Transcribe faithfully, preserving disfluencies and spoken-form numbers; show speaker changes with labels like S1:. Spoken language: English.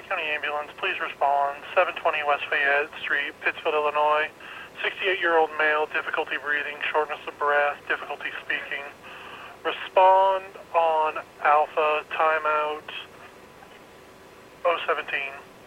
S1: County Ambulance, please respond. seven twenty West Fayette Street, Pittsfield, Illinois. sixty-eight-year-old male, difficulty breathing, shortness of breath, difficulty speaking. Respond on Alpha, timeout oh seventeen.